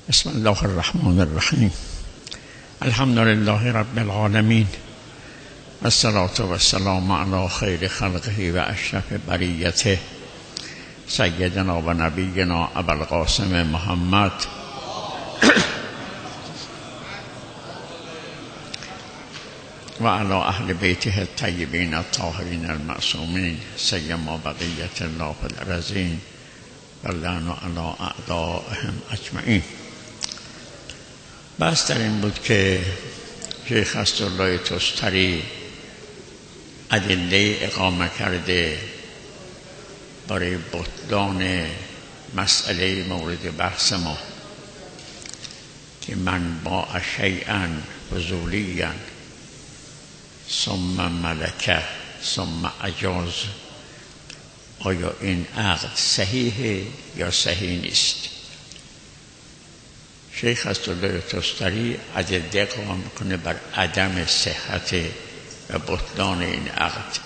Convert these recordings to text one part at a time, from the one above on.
بسم الله الرحمن الرحیم. الحمد لله رب العالمین، الصلاة والسلام علی خیر خلقه و اشرف بریته سیدنا و نبینا ابوالقاسم محمد و علی اهل بیته الطیبین الطاهرین المعصومین سیما بقیت الله فی الارضین و لعن علی اعدائهم اجمعین. بس در این بود که شیخ اسدالله تستری ادله اقامه کرده برای بطلان مسئله مورد بحث ما که من با شیئا فضولیا ثم ملکه ثم اجاز، آیا این عقد صحیحه یا صحیح نیست؟ شیخ اسدالله تستری ادله اقامه میکنه بر عدم صحت و بطلان این عقد.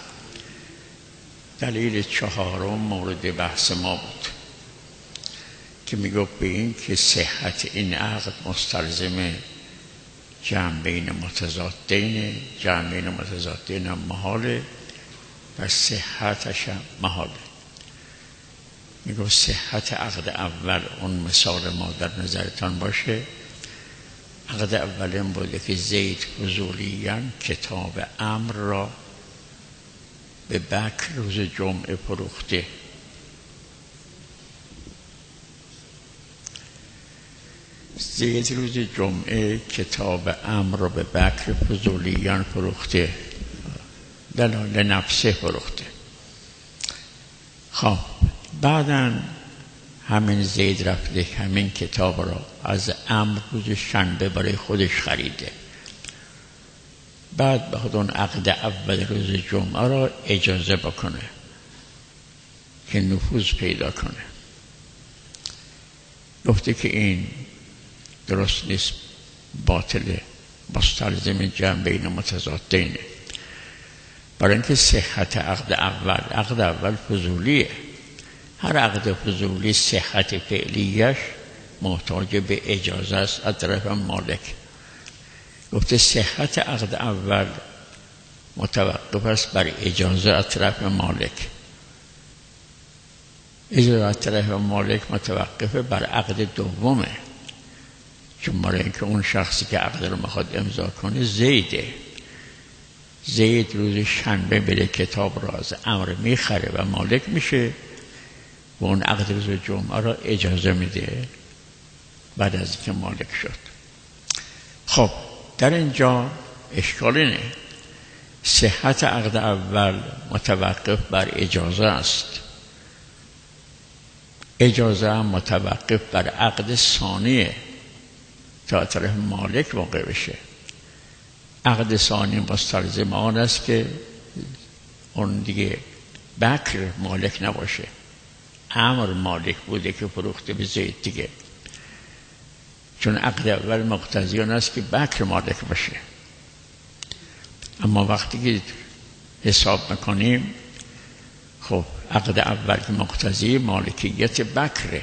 دلیل چهارم مورد بحث ما بود که میگفت به این که صحت این عقد مستلزم جمع بین متضادین، جمع بین متضادین هم محاله و صحتش هم محاله. میگفت صحت عقد اول، اون مثال ما در نظرتان باشه، عقد اول این بوده که زید فضولیاً کتاب امر را به بکر روز جمعه فروخته. زید روز جمعه کتاب امر را به بکر فضولیاً فروخته، دلال نفسه فروخته. خب بعداً همین زید رفته همین کتاب را از امر روز شنبه برای خودش خریده. بعد بخواد اون عقد اول روز جمعه را اجازه بکنه که نفوذ پیدا کنه. گفته که این درست نیست، باطله، مستلزم جمع بین متضادینه. برای اینکه صحت عقد اول فضولیه. هر عقد فضولی صحت فعلیش محتاج به اجازه است از طرف مالک. گفته صحت عقد اول متوقف است بر اجازه از طرف مالک. اجازه از طرف مالک متوقف بر عقد دومه، چون برای اینکه اون شخصی که عقد رو میخواد امضا کنه زیده. زید روز شنبه بره کتاب را از امر میخره و مالک میشه و اون عقد روز جمعه را اجازه میده بعد از اینکه مالک شد. خب در اینجا اشکال اینه صحت عقد اول متوقف بر اجازه است، اجازه هم متوقف بر عقد ثانیه تا طرف مالک واقع بشه. عقد ثانی مستلزم آن است که اون دیگه بکر مالک نباشه، امر مالک بوده که فروخته به زید دیگه، چون عقد اول مقتضی آن است که بکر مالک باشه. اما وقتی که حساب میکنیم خب عقد اول که مقتضی مالکیت بکره،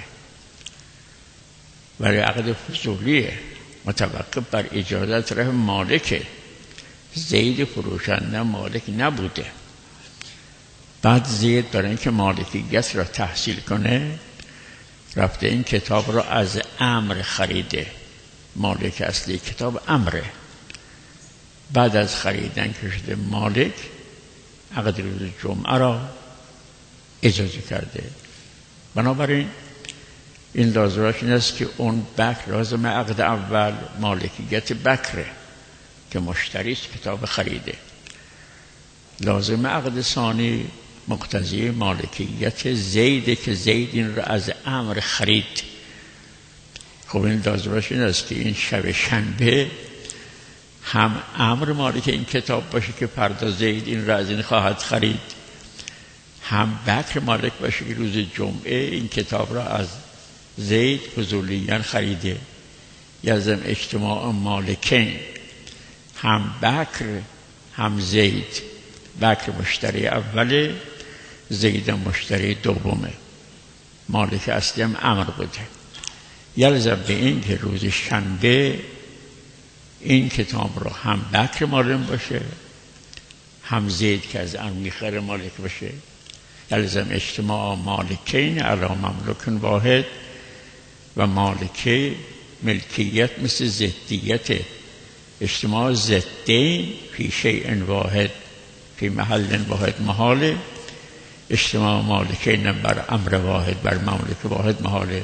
ولی عقد فضولیه متوقف بر اجازه طرف مالکه. زید فروشنده مالک نبوده. بعد زید برای اینکه مالکیت را تحصیل کنه رفته این کتاب را از امر خریده. مالک اصلی کتاب امره. بعد از خریدن که شده مالک، عقد روز جمعه را اجازه کرده. بنابراین این لازمش این است که اون بکر لازم عقد اول مالکیت بکره که مشتریست کتاب خریده. لازم عقد ثانی مقتضی مالکیت زیده که زید این را از امر خرید. خب این لازمش این است که این شب شنبه هم امر مالک این کتاب باشه که فردا زید این را از این خواهد خرید، هم بکر مالک باشه که روز جمعه این کتاب را از زید فضولیاً خریده. یلزم اجتماع مالکین، هم بکر هم زید. بکر مشتری اوله، زید مشتری دومه. مالک اصلی هم امر بوده. یلزم به این که روز شنبه این کتاب رو هم بکر مالک باشه، هم زید که از امیخر مالک باشه. یلزم اجتماع مالکین علی مملوک واحد و مالکه ملکیت مثل ضدیت، اجتماع ضدین فی شیء واحد فی محل واحد محاله، اجتماع مالکین بر امر واحد بر مملک واحد محاله.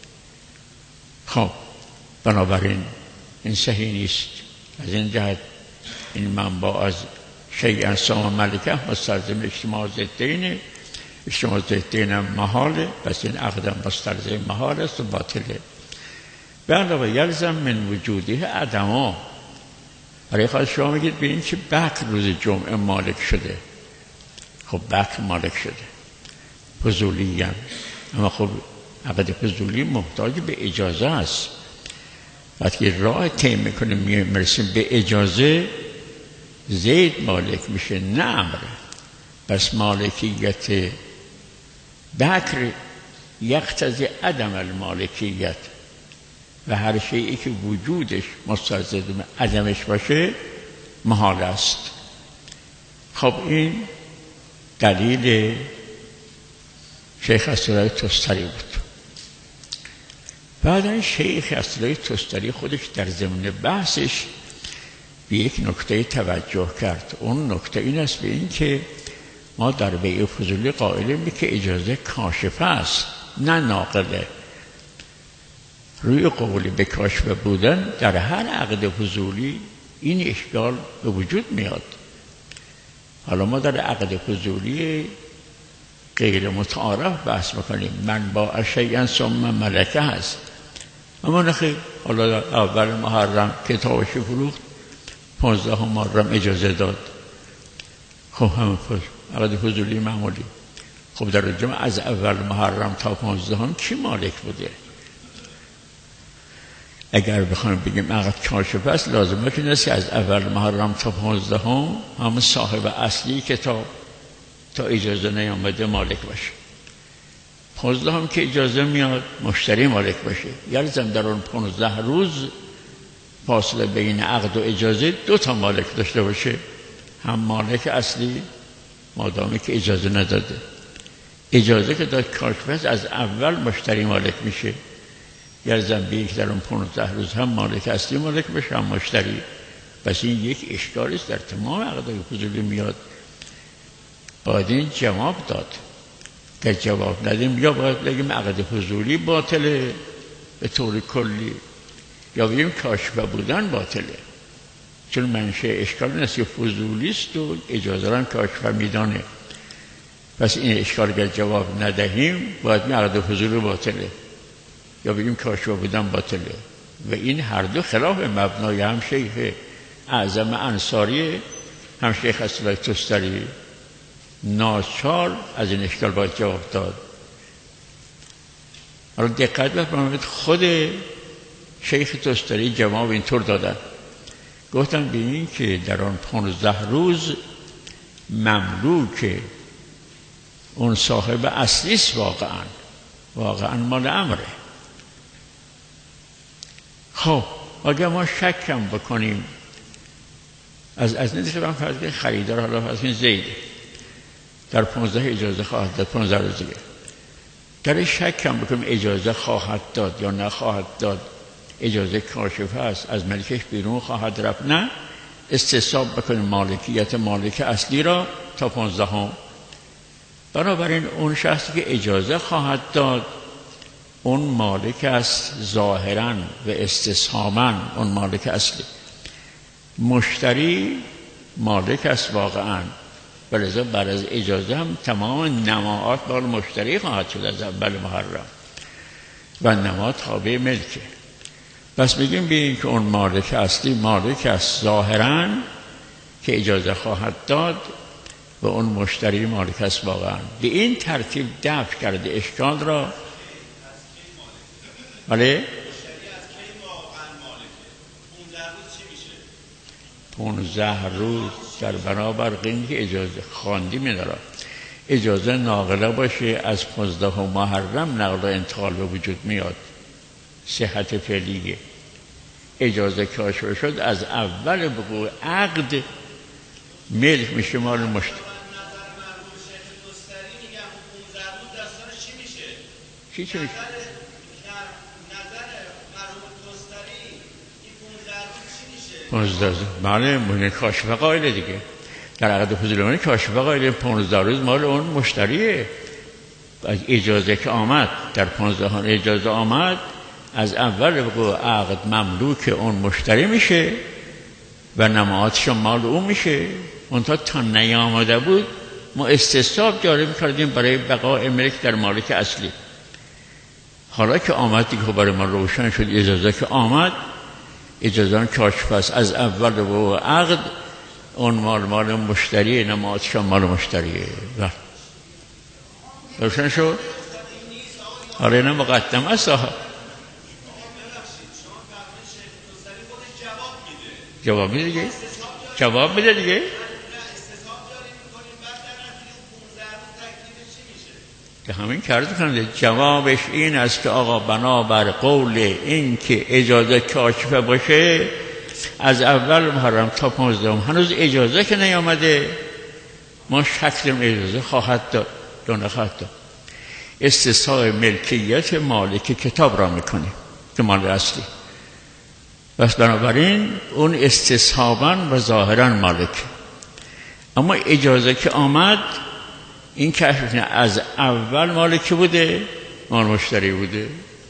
خب بنابراین این صحیح نیست. از این جهت این منبع از شیء سام ملکه مستلزم اجتماع ضدین، اجتماع ضدین هم محاله، پس این عقدم مستلزم محال است و باطله. به علاوه یلزم من وجوده عدما. برای خواهد شما میگید به این که بکر روز جمعه مالک شده. خب بکر مالک شده، فضولی هم. اما خب عقد فضولی محتاج به اجازه است. وقتی راه طی میکنه میرسیم به اجازه، زید مالک میشه نه امر. پس مالکیت بکر یقتضی عدم المالکیت و هر شیئی که وجودش مستلزم عدمش باشه محال است. خب این دلیل شیخ اسدالله تستری بود. بعد شیخ اسدالله تستری خودش در ضمن بحثش به یک نکته توجه کرد. اون نکته این است به این که ما در بیع فضولی قائلیم که اجازه کاشفه است نه ناقله. روی قول به کاشفه بودن در هر عقد فضولی این اشکال به وجود میاد. حالا ما در عقد فضولی غیر متعارف بحث میکنیم، من با شیئا ثم ملکه هست. اما نخیر، حالا اول محرم کتابش فروخت، 15 محرم اجازه داد. خب همه عقد فضولی معمولی. خب در جمع از اول محرم تا 15 کی مالک بوده؟ اگر بخوایم بگیم عقد کاشفه است، لازمه که نیست که از اول محرم تا 15 همه صاحب اصلی کتاب تا اجازه نیامده مالک باشه. 15 که اجازه میاد مشتری مالک باشه. یلزم در اون 15 روز فاصله بین عقد و اجازه 2 مالک داشته باشه، هم مالک اصلی مادامی که اجازه نداده. اجازه که داد کاشفه است، از اول مشتری مالک میشه. یلزم به یک در اون 15 روز هم مالک اصلی مالک بشه هم مشتری. پس این یک اشکالی است در تمام عقدهای فضولی میاد. باید این جواب داد. که جواب ندیم یا باید بگیم عقد فضولی باطله به طور کلی، یا بگیم کاشفه بودن باطله. چون منشه اشکال نیست که فضولی است و اجازه را کاشفه میدانه. پس این اشکال اگر جواب ندهیم باید بگیم عقد فضولی باطله یا بگیم کاشفه بودن باطله. و این هر دو خلاف مبنای هم شیخ اعظم انصاری هم شیخ اسدالله تستری. ناچار از این اشکال باید جواب داد. حالا دقت بفرمایید، خود شیخ تستری جواب اینطور دادن، گفتن به این که در آن 15 روز مملوک اون صاحب اصلی است، واقعا مال امره. خب اگر ما شکم بکنیم از نزدیک من فرض کنید خریدار، حالا فرض کنید زید در 15 اجازه خواهد داد، 15 روز دیگه در شکم بکنیم اجازه خواهد داد یا نخواهد داد، اجازه کاشفه است، از ملکش بیرون خواهد رفت، نه استصحاب بکنیم مالکیت مالک اصلی را تا 15. بنابراین اون شخصی که اجازه خواهد داد اون مالک است ظاهراً و استصحاباً، اون مالک اصلی. مشتری مالک است واقعاً، ولذا بعد از اجازه هم تمام نماعات مال مشتری خواهد شد از اول محرم و نماعات تابع ملکه. پس میگیم ببین که اون مالک اصلی مالک است ظاهراً که اجازه خواهد داد و اون مشتری مالک است واقعاً. به این ترتیب دفع کرده اشکال را. بله؟ 15 روز در برابر قیمی که اجازه خواندی میدارم، اجازه ناقله باشه از 15 محرم نقل و انتقال به وجود میاد. صحت فعلیه. اجازه کاشفه شد از اول وقوع عقد ملک میشه مال مشتری. چی میشه؟ بله مونه کاشفه قائله دیگه. در عقد فضولمانی کاشفه قائله 15 روز مال اون مشتریه. از اجازه که آمد در 15 اجازه آمد از اول وقوع عقد مملوک اون مشتری میشه و نماعاتش مال اون میشه. اونتا تا نیامده بود ما استصحاب جاری میکردیم برای بقای ملک در مالک اصلی. حالا که آمد دیگه برای ما روشن شد اجازه که آمد اجازه کاشف است از اول وقوع عقد اون مال مشتریه نماعاتش مال مشتریه. روشن شد؟ آره اینا مقدم است. جواب میده دیگه. جواب میده دیگه. که همین کرده کنده. جوابش این است که آقا بنابر قول این که اجازه کاشفه باشه از اول محرم تا 15 هنوز اجازه که نیامده ما شک داریم اجازه خواهد داد یا نخواهد داد. استصحاب ملکیت مالک کتاب را میکنیم که مال اصلی. پس بنابراین اون استصحاباً و ظاهراً مالک. اما اجازه که آمد این کشف از اول مالکی بوده مال مشتری بوده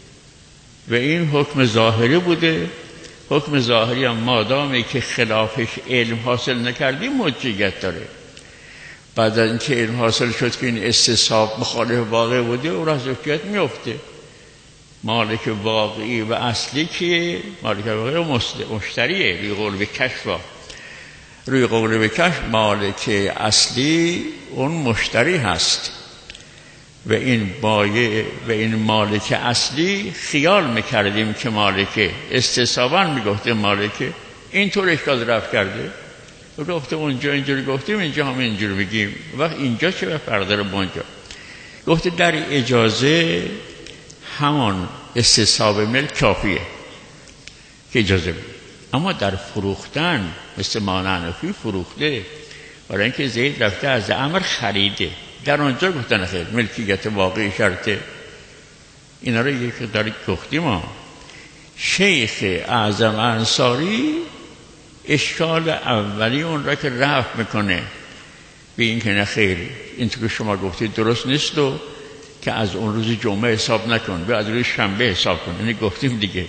و این حکم ظاهری بوده. حکم ظاهری هم مادامی که خلافش علم حاصل نکردیم حجیت داره. بعد از اینکه علم حاصل شد که این استصحاب مخالف واقع بوده او را حجیت میفته. مالک واقعی و اصلی که مالک واقعی و مشتریه. روی قول به کشف روی قول به کشف مالک اصلی اون مشتری هست و این بایع و این مالک اصلی خیال میکردیم که مالک استصحاباً میگفته مالک اینطور اشکال رفت کرده گفته اونجا اینجوری گفتیم اینجا هم اینجوری بگیم. وقت اینجا چه فرق داره با اونجا؟ گفته در اجازه همان استصحاب ملک کافیه که اجازه بید. اما در فروختن مثل مانعنفی فروخته برای اینکه زید رفته از امر خریده در آنجا گفتن خیر ملکیت واقعی شرطه. اینا رو یک داری گفتیم ما. شیخ اعظم انصاری اشکال اولی اون را که رفع میکنه به این که نخیر این که شما گفتید درست نیست و که از اون روز جمعه حساب نکن به از روز شنبه حساب کن. یعنی گفتیم دیگه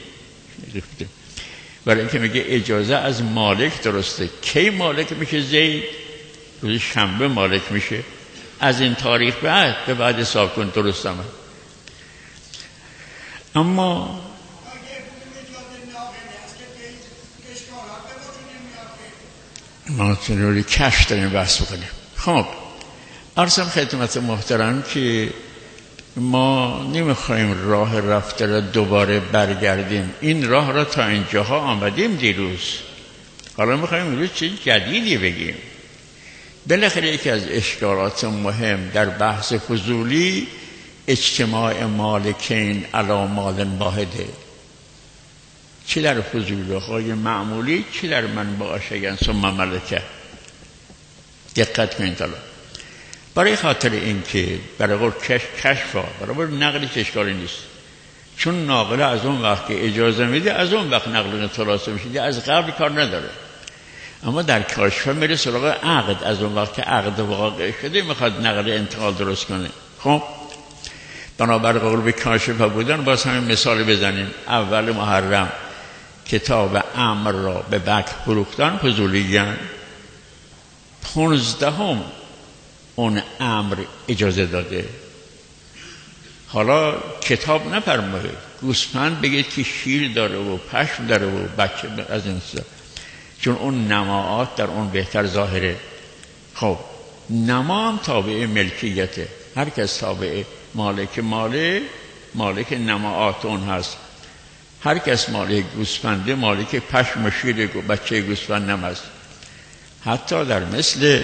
برای اینکه میگه اجازه از مالک درسته. کی مالک میشه زید؟ روز شنبه مالک میشه. از این تاریخ به بعد حساب کن درست هم. اما ما روی کشف داریم بحث بکنیم. خب عرضم خدمت محترم که ما نمیخوایم راه رفته را دوباره برگردیم. این راه را تا اینجاها آمدیم دیروز. حالا میخوایم امروز چیز جدیدی بگیم. بالاخره یکی از اشکالات مهم در بحث فضولی اجتماع مالکین علی مال واحده. چه در فضولی‌های معمولی چه در منبع شیئا ثم ملکه. دقت کنید. حالا برای خاطر اینکه برای قول کشفا برای نقلی اشکالی نیست چون ناقله از اون وقت که اجازه میده از اون وقت نقل خلاصه میشه از قبل کار نداره. اما در کاشفه میره سراغ عقد از اون وقت که عقد واقع شده میخواد نقل انتقال درست کنه. خب بنابر قول به کاشفه بودن باز همین مثال بزنیم. اول محرم کتاب امر را به بک فروختن فضولیان 15 اون امر اجازه داده. حالا کتاب نفرمایید گوسفند بگید که شیر داره و پشم داره و بچه از این چیزا چون اون نماعات در اون بهتر ظاهره. خب نما هم تابع ملکیته. هر کس تابع مالک نماعات اون هست. هر کس مالک گوسفنده مالک پشم و شیر بچه گوسفند هم هست. حتی در مثل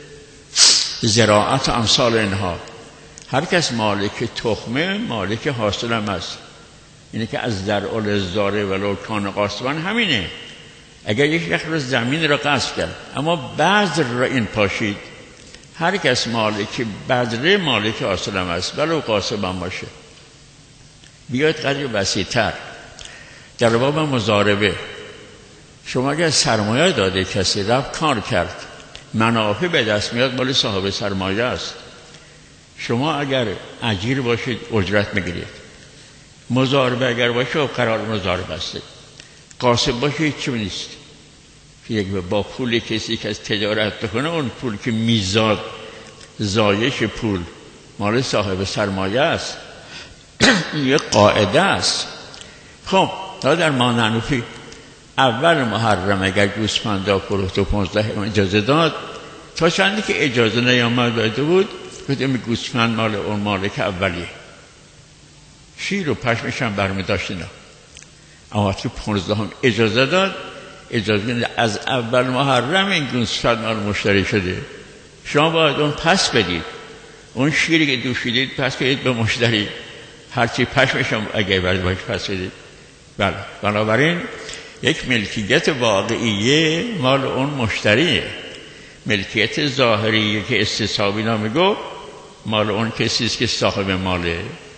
زراعت امثال اینها هر کس مالک تخمه مالک حاصل هم است. اینه که از زرع الزاره ولو کان قاصبا همینه. اگر یک شخص رو زمین را غصب کرد اما بذر را این پاشید، هر کس مالک بذره مالک اصل هم است ولو قاصب هم باشه. بیاید قدری وسیع‌تر در باب مضاربه. شما اگر سرمایه داده کسی رفت کار کرد منافع به دست میاد، مال صاحب سرمایه است. شما اگر اجیر باشید اجرت میگیرید. مضاربه اگر باشه و قرار مضاربه است. قاصب باشه هیچ نیست. یک با پول کسی که از تجارت بکنه، اون پول که میزاد زایش پول مال صاحب سرمایه است. یه قاعده است. خب تا در مانعنوفی اول محرم اگر گوسفندا فروخت و 15 اجازه داد، تا چندی که اجازه نیامده بود گفتم گوسفند مال اون مالک اولیه، شیر و پشمش هم برمی داشت اینا. اما وقتی 15 هم اجازه داد، اجازه از اول محرم این گوسفند مال مشتری شده، شما باید اون پس بدید. اون شیری که دوشیدید پس بدید به مشتری، هرچی پشمش هم اگه برد باید پس بدید. بله، بنابراین یک ملکیت واقعیه مال اون مشتریه. ملکیت ظاهریه که استصحابی نمیگو مال اون کسی است که صاحب ماله.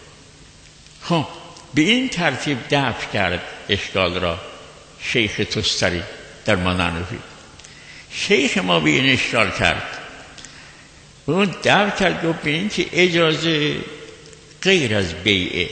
خب به این ترتیب دفع کرد اشکال را شیخ تستری در مانعنوفی. شیخ ما به این اشکال کرد، اون دفع کرد و به این که اجازه غیر از بیعه.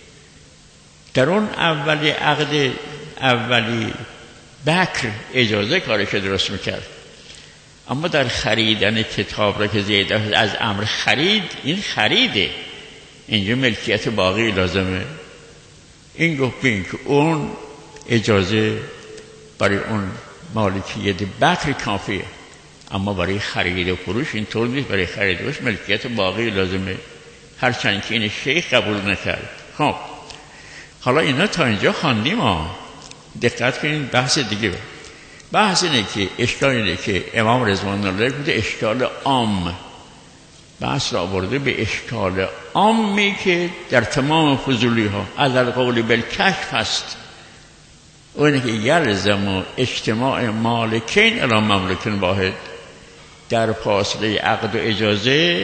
در اون اولی عقد اولی بکر اجازه کارش درست میکرد، اما در خریدن کتاب را که زیده از امر خرید، این خریده، اینجا ملکیت باقی لازمه. این گفت بین که اون اجازه برای اون مالکیت بکر کافیه، اما برای خرید و فروش اینطور نیست. برای خرید و فروش ملکیت باقی لازمه، هرچند که این شیخ قبول نکرد. خب حالا اینا تا اینجا خواندیم ها. دقت کنین بحث دیگه. بحث اینه که اشکال اینه که امام رضوان الله گفته اشکال عام، بحث را آورده به اشکال عامی که در تمام فضولی ها از القول بالکشف هست. اونه که یلزم اجتماع مالکین الی مملک واحد. در فاصله عقد و اجازه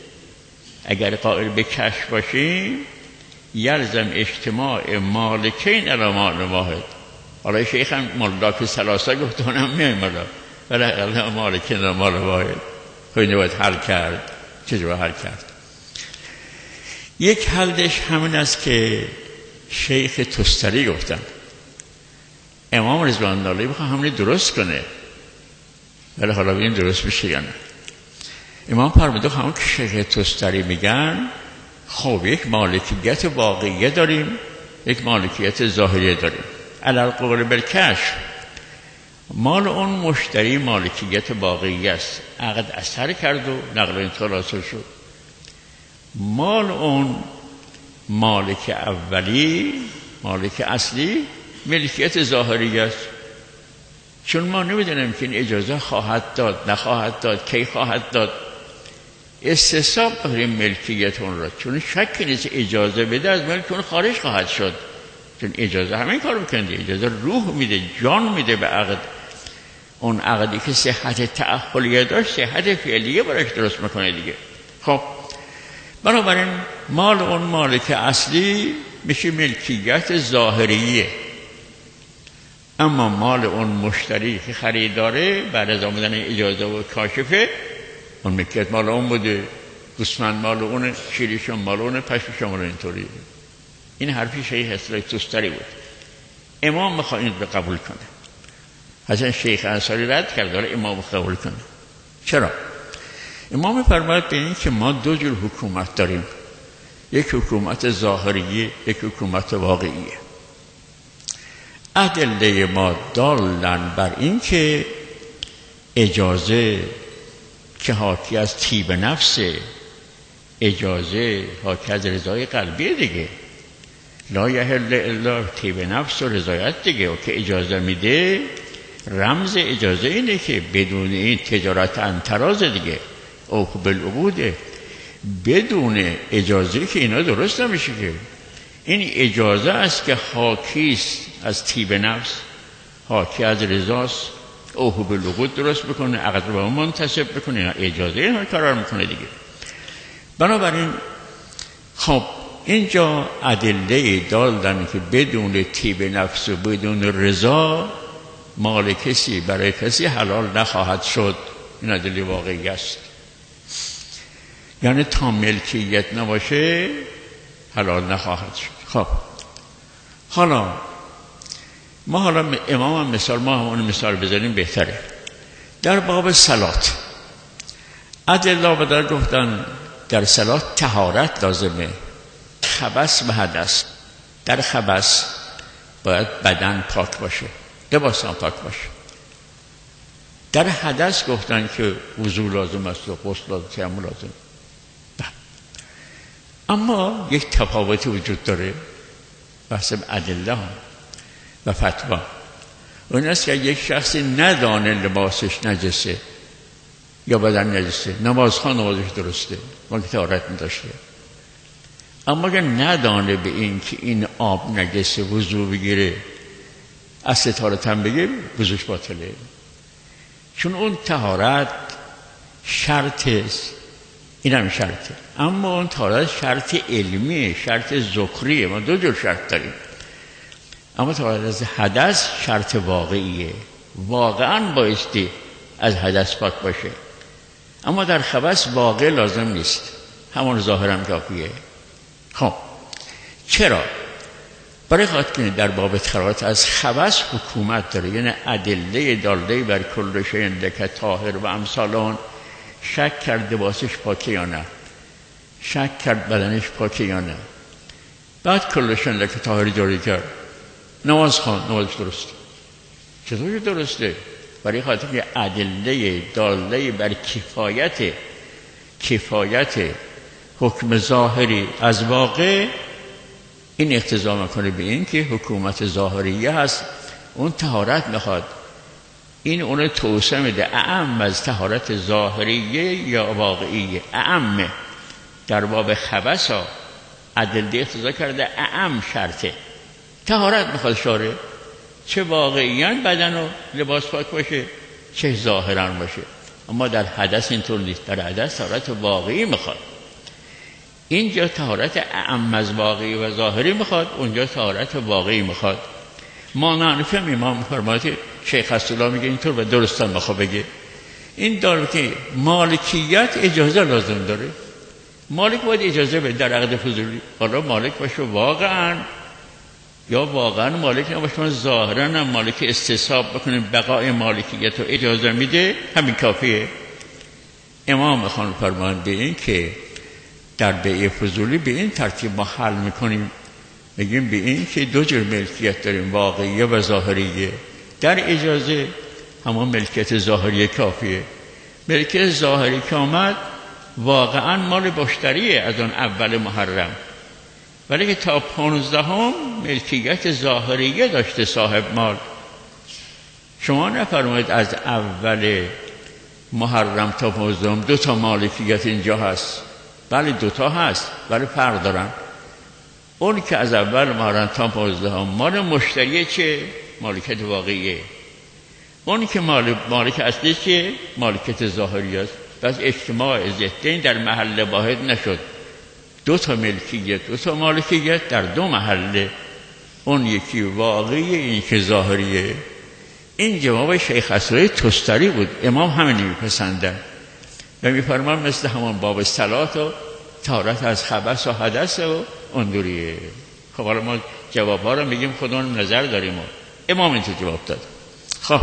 اگر قائل به کشف باشیم یلزم اجتماع مالکین الی مال واحد. حالا شیخ هم ملاک ثلاثه گفت اونم میمالا ولی مالکین الی مال واحد. خیلی باید حل کرد. چجور حل کرد؟ یک حلش همین است که شیخ تستری گفتن امام رضوان الله بخواه همین درست کنه، ولی حالا ببین درست میشه یا نه. امام فرموده همون که شیخ تستری میگن خب یک مالکیت واقعیه داریم، یک مالکیت ظاهریه داریم. علی القول بالکشف مال اون مشتری مالکیت واقعی است، عقد اثر کرد و نقل انتقال حاصل شد. مال اون مالک اولی، مالک اصلی ملکیت ظاهری است. چون ما نمیدونیم که این اجازه خواهد داد نخواهد داد، کی خواهد داد. استصحاب داریم ملکیت اون را، چون شک نیست اجازه بده از ملک اون خارج خواهد شد. چون اجازه همین کار میکنه، اجازه روح میده، جان میده به عقد. اون عقدی که صحت تعهلیه داشت صحت فعلیه براش درست میکنه دیگه. خب بنابراین مال اون مالک اصلی میشه ملکیت ظاهریه، اما مال اون مشتری که خریداره بعد از آمدن اجازه و کاشفه اون ملکیت مال اون بوده. گوسفند مال اون، شیرشون مال اون، پشمشون مال اینطوری. این حرفی شیخ اصلاح تستری بود. امام میخواد این رو قبول کنه، حسن شیخ انصاری رد کرد داره امام قبول کنه. چرا؟ امام فرماید به این که ما دو جور حکومت داریم، یک حکومت ظاهریه، یک حکومت واقعیه. ادله ما دالن بر این که اجازه که حاکی از طیب نفس، اجازه حاکی از رضای قلبی دیگه. لا یحل الا طیب نفس و رضایت دیگه. و که اجازه میده رمز اجازه اینه که بدون این تجارت انتراز دیگه، اوف بالعقوده. بدون اجازه که اینا درست نمیشه که. این اجازه است که حاکی است از طیب نفس، حاکی از رضاست، اوهو بلغوت درست بکنه، عقد رو به اون منتسب بکنه، اجازه این کارا رو میکنه دیگه. بنابراین خب اینجا ادله دادن که بدون طیب نفس و بدون رضا مال کسی برای کسی حلال نخواهد شد. این ادله واقعی است. یعنی تا ملکیت نباشه حلال نخواهد شد. خب حالا امام هم مثال، ما همون مثال بزنیم بهتره. در باب صلات ادله بدر گفتن در صلات طهارت لازمه، خبث و حدث. در خبث باید بدن پاک باشه، لباس هم پاک باشه. در حدث گفتن که وضو لازم است و غسل لازم، تیمم لازم. اما یک تفاوتی وجود داره بحث ادله و فتوا. اون است که یک شخصی ندانه لباسش نجسه یا بدن نجسه، نمازخوان نمازش درسته، ما که طهارت می‌داشته، اما اگر ندانه به این که این آب نجسه وضو بگیره، اصل طهارت هم بگه، وضوش باطله. چون اون طهارت شرط است، این هم شرطه. اما اون طهارت شرط علمیه، شرط ذکریه. ما دو جور شرط داریم. اما طهارت از حدث شرط واقعیه، واقعا بایستی از حدث پاک باشه. اما در خبث واقع لازم نیست، همون ظاهر هم کافیه. خب چرا؟ برای خاطر که در باب طهارت از خبث حکومت داره، یعنی ادله داله بر کل شیء لک طاهر و امثالون. شک کرد لباسش پاکه یا نه، شک کرد بدنش پاکه یا نه، بعد کل شیء لک طاهر جاری کرد، نمازش درسته. چطور درسته؟ برای خاطر که ادله داله بر کفایت حکم ظاهری از واقع این اقتضا میکنه به این که حکومت ظاهریه هست، اون طهارت میخواد. این اون توسعه میده، اعم از طهارت ظاهریه یا واقعیه، اعمه. در باب خبث ها ادله اقتضا کرده اعم شرطه، طهارت میخواد شاره، چه واقعیاً بدن و لباس پاک باشه چه ظاهراً باشه. اما در حدث اینطور نیست، در حدث طهارت واقعی میخواد. اینجا طهارت اعم از واقعی و ظاهری میخواد، اونجا طهارت واقعی میخواد. ما نعرفیم امام فرمایت شیخ حسن‌الله میگه اینطور و درستان میخواد بگه. این داره که مالکیت اجازه لازم داره، مالک باید اجازه بده در عقد فضولی. حالا مالک باشه واقعا یا واقعا مالک نباشه، من ظاهرا هم مالک استصحاب بکنیم بقای مالکیت رو اجازه میده، همین کافیه. امام خان فرمان به این که در بیع فضولی به این ترتیب ما حل میکنیم، میگیم به این که دو جور ملکیت داریم، واقعیه و ظاهریه. در اجازه همون ملکیت ظاهریه کافیه. ملکیت ظاهری که آمد واقعا مال مشتریه از اون اول محرم، ولی که تا 15 ملکیت ظاهریه داشته صاحب مال. شما نفرمایید از اول محرم تا 15 دو تا مالکیت اینجا هست. بله دوتا هست ولی فرق دارن. اون که از اول محرم تا 15 مال مشتریه چه؟ مالکیت واقعیه. اون که مالک اصلی چه؟ مالکیت ظاهریه است. بس اجتماع ضدین در محل واحد نشد، دو تا ملکیت، دو تا مالکیت در دو محله، اون یکی واقعی، این که ظاهریه. این جواب شیخ حسن‌الله تستری بود. امام همین میپسندن و میفرمان مثل همون باب صلات و طهارت از خبث و حدث و اندوریه. خب حالا ما جواب ها رو میگیم خودمون نظر داریم و امام اینطور جواب داد. خب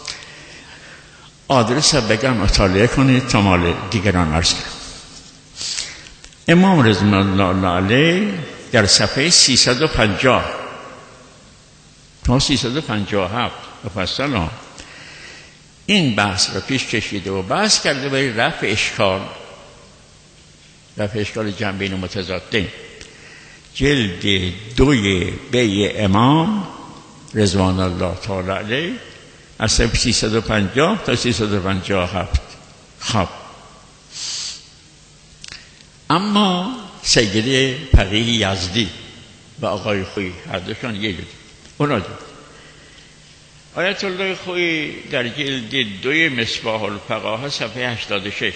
آدرس بگم مطالعه کنید تا مال دیگران عرض کنم. امام رضوان الله علیه در صفحه 350 تا 357 مفصل این بحث رو پیش کشیده و بحث کرده برای رفع اشکال جنبین متضادین. جلد 2 بیع امام رضوان الله تعالی علیه از صفحه 350 تا 357. خب اما سید فقیه یزدی و آقای خویی، هر دوشان یه جوری اونا دو. آیت الله خویی در جلد 2 مصباح الفقاهه صفحه 86.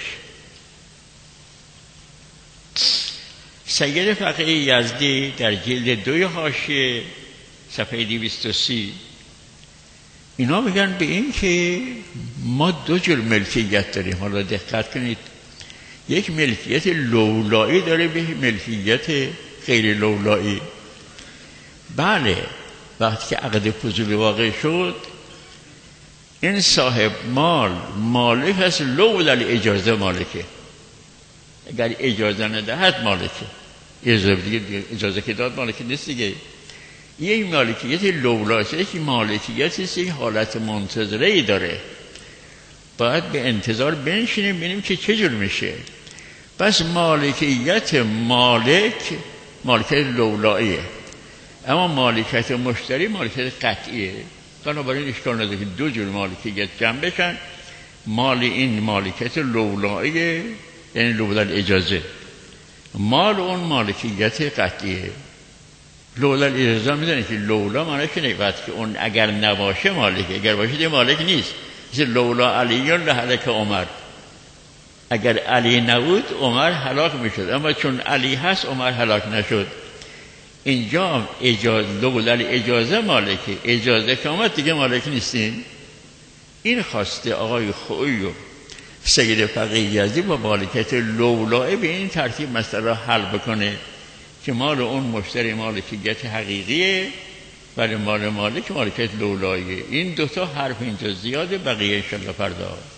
سید فقیه یزدی در جلد 2 حاشیه صفحه 230 اینا میگن به این که ما 2 جور ملکیت داریم. حالا دقت کنید، یک ملکیت لولایی داره، به ملکیت غیر لولایی. بله، وقتی که عقد فضولی واقع شد این صاحب مال مالک هست، لولا الاجازه مالکه. اگر اجازه ندهد مالکه، اجازه که داد مالکه نیست دیگه. یک مالکیت لولاست، یک مالکیت است، یک حالت منتظره‌ای داره. باید به انتظار بنشینیم ببینیم که چه جور میشه. پس مالکیت مالکیت لولاییه، اما مالکیت مشتری مالکیت قطعیه. بنابراین اشکال نداره که 2 جور مالکیت جمع بشن. مال این مالکیت لولاییه، یعنی لولا اجازه. مال اون مالکیت قطعیه. لولا اجازه میدونی که لولا معنیش اینه وقتی که اون اگر نباشه مالکه، اگر باشه دیگه مالک نیست. مثل لولا علی لهلک عمر، اگر علی نبود عمر هلاک میشد، اما چون علی هست عمر هلاک نشد. اینجا لولا اجازه مالکه، اجازه که آمد دیگه مالک نیستین. این خواسته آقای خویی و سید فقیه یزدی با مالکیت لولایی به این ترتیب مسئله را حل بکنه که مال اون مشتری مالکیت حقیقیه ولی مال مالک مالکیت لولاییه. این 2 تا حرف اینجا زیاده، بقیه انشالله فردا.